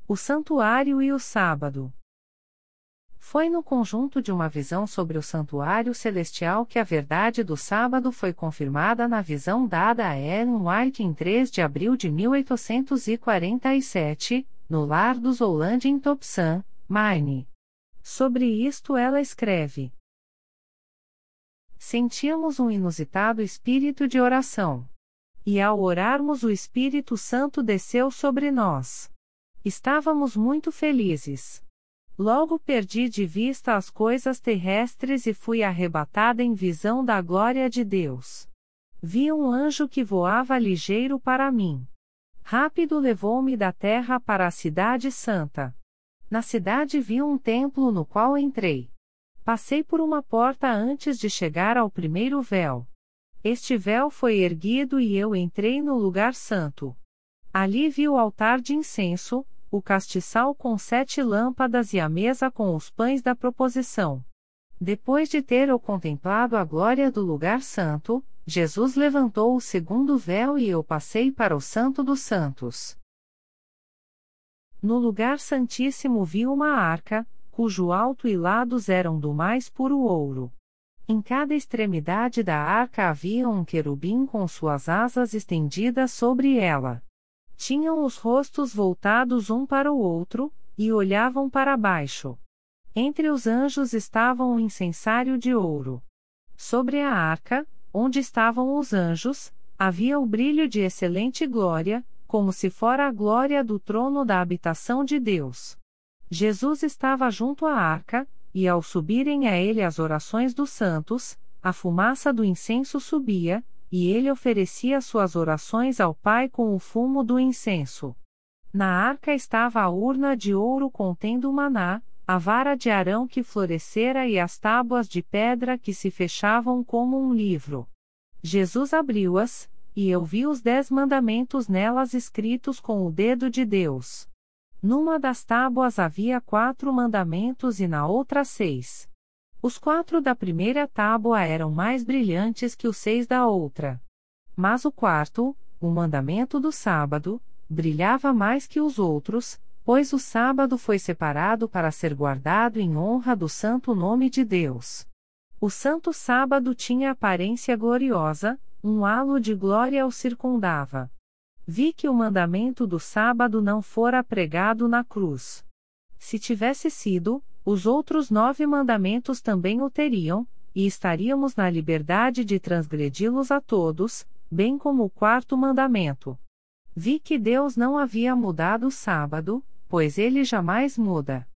O santuário e o sábado. Foi no conjunto de uma visão sobre o santuário celestial que a verdade do sábado foi confirmada na visão dada a Ellen White em 3 de abril de 1847, no lar dos Ouland em Topsan, Maine. Sobre isto ela escreve: sentíamos um inusitado espírito de oração. E ao orarmos o Espírito Santo desceu sobre nós. Estávamos muito felizes. Logo perdi de vista as coisas terrestres e fui arrebatada em visão da glória de Deus. Vi um anjo que voava ligeiro para mim. Rápido levou-me da terra para a cidade santa. Na cidade vi um templo no qual entrei. Passei por uma porta antes de chegar ao primeiro véu. Este véu foi erguido e eu entrei no lugar santo. Ali vi o altar de incenso, o castiçal com 7 lâmpadas e a mesa com os pães da proposição. Depois de ter eu contemplado a glória do lugar santo, Jesus levantou o segundo véu e eu passei para o Santo dos Santos. No lugar santíssimo vi uma arca, cujo alto e lados eram do mais puro ouro. Em cada extremidade da arca havia um querubim com suas asas estendidas sobre ela. Tinham os rostos voltados um para o outro, e olhavam para baixo. Entre os anjos estava um incensário de ouro. Sobre a arca, onde estavam os anjos, havia o brilho de excelente glória, como se fora a glória do trono da habitação de Deus. Jesus estava junto à arca, e ao subirem a ele as orações dos santos, a fumaça do incenso subia, e ele oferecia suas orações ao Pai com o fumo do incenso. Na arca estava a urna de ouro contendo o maná, a vara de Arão que florescera e as tábuas de pedra que se fechavam como um livro. Jesus abriu-as, e eu vi os 10 mandamentos nelas escritos com o dedo de Deus. Numa das tábuas havia 4 mandamentos e na outra 6. Os 4 da primeira tábua eram mais brilhantes que os 6 da outra. Mas o quarto, o mandamento do sábado, brilhava mais que os outros, pois o sábado foi separado para ser guardado em honra do santo nome de Deus. O santo sábado tinha aparência gloriosa, um halo de glória o circundava. Vi que o mandamento do sábado não fora pregado na cruz. Se tivesse sido, os outros 9 mandamentos também o teriam, e estaríamos na liberdade de transgredi-los a todos, bem como o 4º mandamento. Vi que Deus não havia mudado o sábado, pois ele jamais muda.